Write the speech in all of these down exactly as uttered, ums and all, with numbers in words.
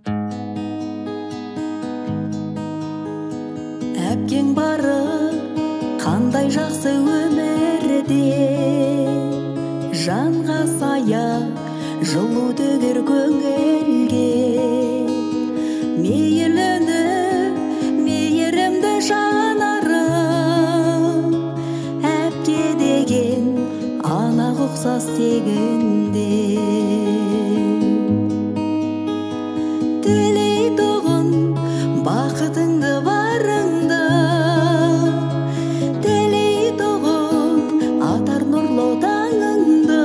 Әпкең бары қандай жақсы өмірде, жанға сая жылу төгер көңілге. Мейірленді, мейірімді жанарым, әпке деген ана ұқсас тегінде. Тілейтұғын бақытыңды барыңды, тілейтұғын атар нұрлы таңыңды.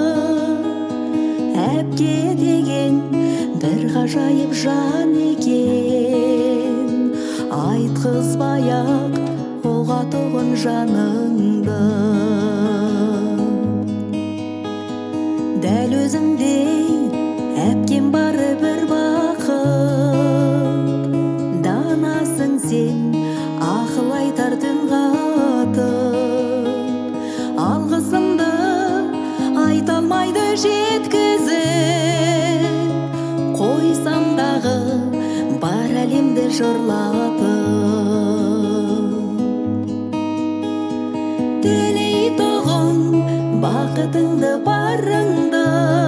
Әпке деген бір ғажайып жан екен, айтқызбай-ақ ұғатұғын жаныңды. Дәл өзіңдей әпкем бары бір бақыт, данасың сен ақыл айтар түн қатып. Алғысымды айта алмайды жеткізіп, қойсам дағы бар әлемді жырлатып. Тілейтұғын бақытыңды барыңды,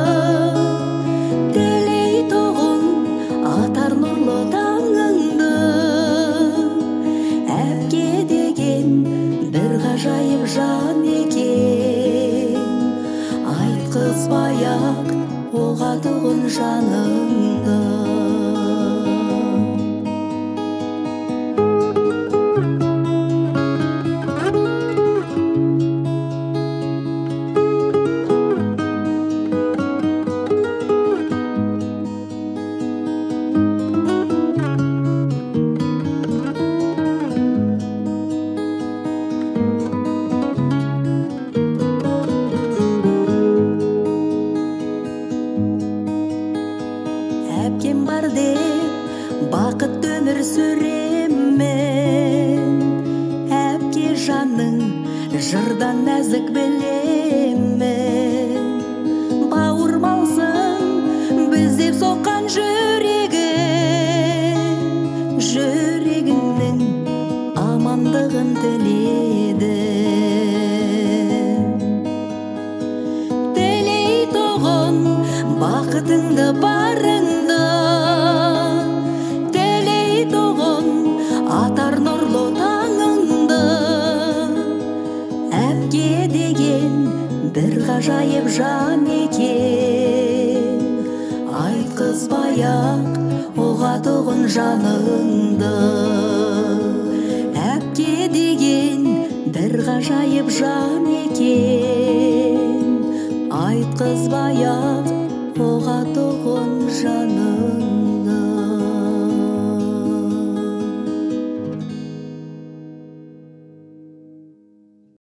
тілейтұғын атар нұрлы таңыңды. Әпке деген бір ғажайып жан екен, айтқызбай-ақ ұғатұғын жаныңды. Әпкем бар деп бақыт өмір сүремін, әпке жаның жырдан нәзік білемін. Бауырмалсың біз деп соққан жүрегім, жүрегіңнің амандығын тіледім. Тілейтұғын бақытыңды барыңды, тілейтұғын атар нұрлы таңыңды. Әпке деген бір ғажайып жан екен, айтқызбай-ақ ұғатұғын жаныңды. Әпке деген бір ғажайып жан екен, айтқызбай-ақ ұғатұғын жаныңды.